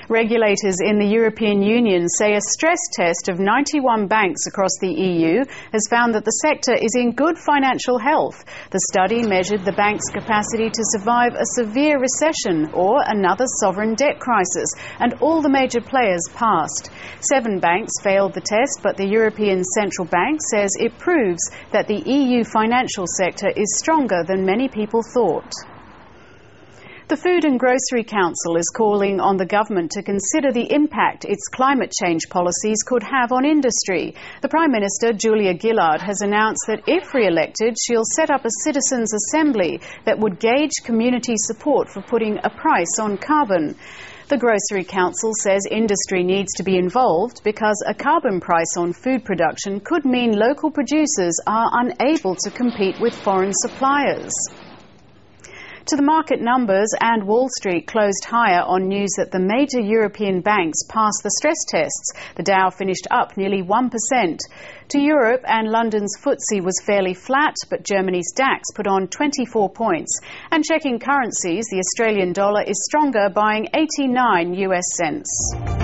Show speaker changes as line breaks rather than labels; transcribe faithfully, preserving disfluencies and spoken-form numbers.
Regulators in the European Union say a stress test of ninety-one banks across the E U has found that the sector is in good financial health. The study measured the bank's capacity to survive a severe recession or another sovereign debt crisis, and all the major players passed. Seven banks failed the test, but the European Central Bank says it proves that the E U financial sector is stronger than many people thought. The Food and Grocery Council is calling on the government to consider the impact its climate change policies could have on industry. The Prime Minister, Julia Gillard, has announced that if re-elected, she'll set up a citizens' assembly that would gauge community support for putting a price on carbon. The Grocery Council says industry needs to be involved because a carbon price on food production could mean local producers are unable to compete with foreign suppliers. To the market numbers, and Wall Street closed higher on news that the major European banks passed the stress tests. The Dow finished up nearly one percent. To Europe, and London's F T S E was fairly flat, but Germany's DAX put on twenty-four points. And checking currencies, the Australian dollar is stronger, buying eighty-nine U S cents.